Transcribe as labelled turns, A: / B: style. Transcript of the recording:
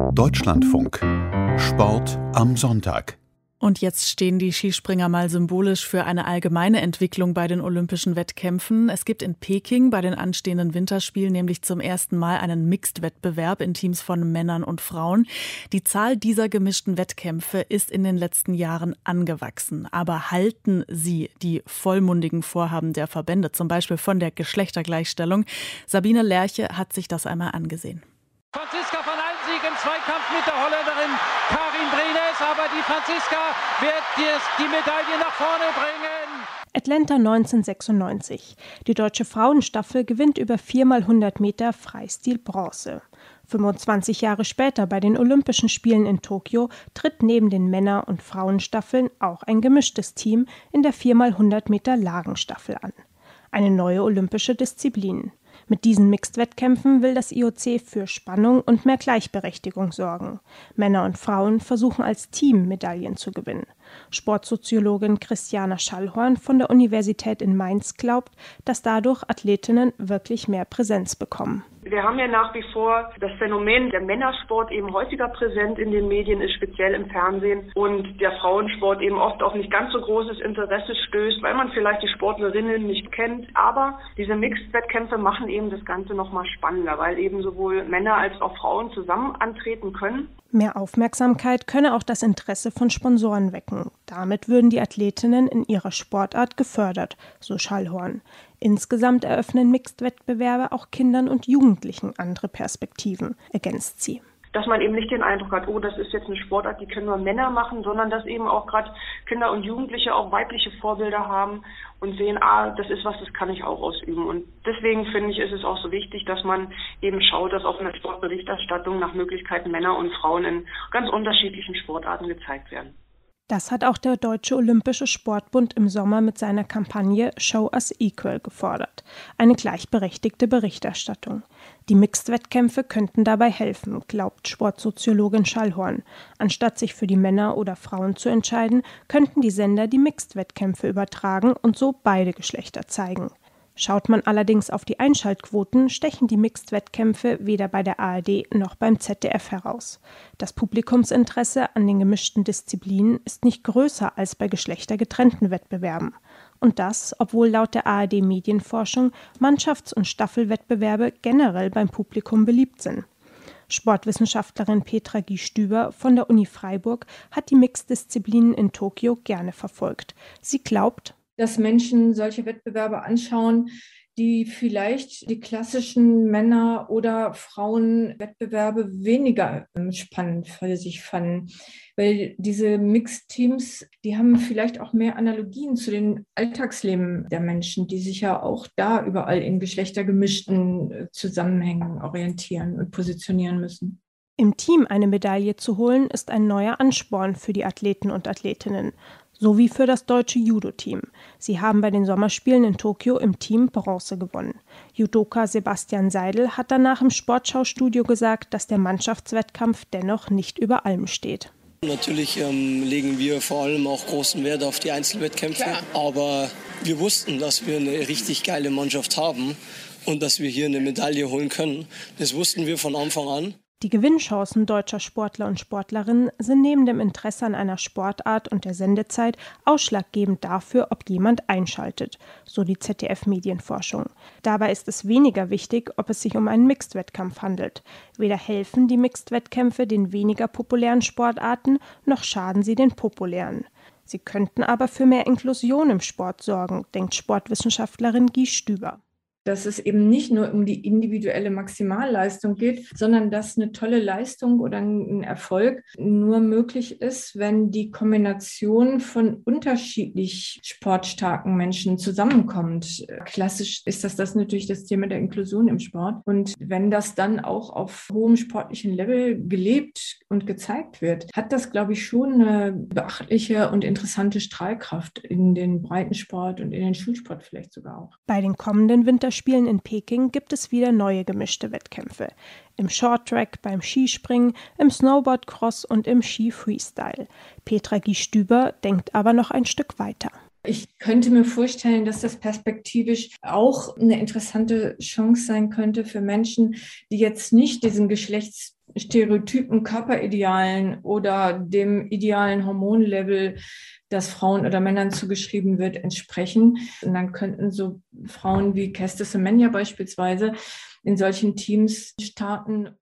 A: Deutschlandfunk. Sport am Sonntag.
B: Und jetzt stehen die Skispringer mal symbolisch für eine allgemeine Entwicklung bei den olympischen Wettkämpfen. Es gibt in Peking bei den anstehenden Winterspielen nämlich zum ersten Mal einen Mixed-Wettbewerb in Teams von Männern und Frauen. Die Zahl dieser gemischten Wettkämpfe ist in den letzten Jahren angewachsen. Aber halten sie die vollmundigen Vorhaben der Verbände, zum Beispiel von der Geschlechtergleichstellung? Sabine Lerche hat sich das einmal angesehen.
C: Franziska van Almsieg im Zweikampf mit der Holländerin Karin Brines, aber die Franziska wird die Medaille nach vorne bringen.
D: Atlanta 1996. Die deutsche Frauenstaffel gewinnt über 4x100 Meter Freistil Bronze. 25 Jahre später bei den Olympischen Spielen in Tokio tritt neben den Männer- und Frauenstaffeln auch ein gemischtes Team in der 4x100 Meter Lagenstaffel an. Eine neue olympische Disziplin. Mit diesen Mixed-Wettkämpfen will das IOC für Spannung und mehr Gleichberechtigung sorgen. Männer und Frauen versuchen als Team Medaillen zu gewinnen. Sportsoziologin Christiana Schallhorn von der Universität in Mainz glaubt, dass dadurch Athletinnen wirklich mehr Präsenz bekommen.
E: Wir haben ja nach wie vor das Phänomen, der Männersport eben häufiger präsent in den Medien ist, speziell im Fernsehen, und der Frauensport eben oft auf nicht ganz so großes Interesse stößt, weil man vielleicht die Sportlerinnen nicht kennt. Aber diese Mixed-Wettkämpfe machen eben das Ganze nochmal spannender, weil eben sowohl Männer als auch Frauen zusammen antreten können.
D: Mehr Aufmerksamkeit könne auch das Interesse von Sponsoren wecken. Damit würden die Athletinnen in ihrer Sportart gefördert, so Schallhorn. Insgesamt eröffnen Mixed-Wettbewerbe auch Kindern und Jugendlichen andere Perspektiven, ergänzt sie.
E: Dass man eben nicht den Eindruck hat, oh, das ist jetzt eine Sportart, die können nur Männer machen, sondern dass eben auch gerade Kinder und Jugendliche auch weibliche Vorbilder haben und sehen, das ist was, das kann ich auch ausüben. Und deswegen finde ich, ist es auch so wichtig, dass man eben schaut, dass auch in der Sportberichterstattung nach Möglichkeiten Männer und Frauen in ganz unterschiedlichen Sportarten gezeigt werden.
D: Das hat auch der Deutsche Olympische Sportbund im Sommer mit seiner Kampagne Show Us Equal gefordert. Eine gleichberechtigte Berichterstattung. Die Mixed-Wettkämpfe könnten dabei helfen, glaubt Sportsoziologin Schallhorn. Anstatt sich für die Männer oder Frauen zu entscheiden, könnten die Sender die Mixed-Wettkämpfe übertragen und so beide Geschlechter zeigen. Schaut man allerdings auf die Einschaltquoten, stechen die Mixed-Wettkämpfe weder bei der ARD noch beim ZDF heraus. Das Publikumsinteresse an den gemischten Disziplinen ist nicht größer als bei geschlechtergetrennten Wettbewerben. Und das, obwohl laut der ARD-Medienforschung Mannschafts- und Staffelwettbewerbe generell beim Publikum beliebt sind. Sportwissenschaftlerin Petra Giestüber von der Uni Freiburg hat die Mixed-Disziplinen in Tokio gerne verfolgt. Sie glaubt,
F: dass Menschen solche Wettbewerbe anschauen, die vielleicht die klassischen Männer- oder Frauenwettbewerbe weniger spannend für sich fanden. Weil diese Mixed-Teams, die haben vielleicht auch mehr Analogien zu den Alltagsleben der Menschen, die sich ja auch da überall in geschlechtergemischten Zusammenhängen orientieren und positionieren müssen.
D: Im Team eine Medaille zu holen, ist ein neuer Ansporn für die Athleten und Athletinnen. Sowie für das deutsche Judo-Team. Sie haben bei den Sommerspielen in Tokio im Team Bronze gewonnen. Judoka Sebastian Seidel hat danach im Sportschaustudio gesagt, dass der Mannschaftswettkampf dennoch nicht über allem steht.
G: Natürlich legen wir vor allem auch großen Wert auf die Einzelwettkämpfe. Klar. Aber wir wussten, dass wir eine richtig geile Mannschaft haben und dass wir hier eine Medaille holen können. Das wussten wir von Anfang an.
D: Die Gewinnchancen deutscher Sportler und Sportlerinnen sind neben dem Interesse an einer Sportart und der Sendezeit ausschlaggebend dafür, ob jemand einschaltet, so die ZDF-Medienforschung. Dabei ist es weniger wichtig, ob es sich um einen Mixed-Wettkampf handelt. Weder helfen die Mixed-Wettkämpfe den weniger populären Sportarten, noch schaden sie den populären. Sie könnten aber für mehr Inklusion im Sport sorgen, denkt Sportwissenschaftlerin Giestüber.
F: Dass es eben nicht nur um die individuelle Maximalleistung geht, sondern dass eine tolle Leistung oder ein Erfolg nur möglich ist, wenn die Kombination von unterschiedlich sportstarken Menschen zusammenkommt. Klassisch ist das natürlich das Thema der Inklusion im Sport. Und wenn das dann auch auf hohem sportlichen Level gelebt und gezeigt wird, hat das, glaube ich, schon eine beachtliche und interessante Strahlkraft in den Breitensport und in den Schulsport vielleicht sogar auch.
D: Bei den kommenden Winterspielen in Peking gibt es wieder neue gemischte Wettkämpfe. Im Shorttrack, beim Skispringen, im Snowboardcross und im Ski-Freestyle. Petra Giestüber denkt aber noch ein Stück weiter.
F: Ich könnte mir vorstellen, dass das perspektivisch auch eine interessante Chance sein könnte für Menschen, die jetzt nicht diesen Stereotypen, Körperidealen oder dem idealen Hormonlevel, das Frauen oder Männern zugeschrieben wird, entsprechen. Und dann könnten so Frauen wie Caster Semenya beispielsweise in solchen Teams starten.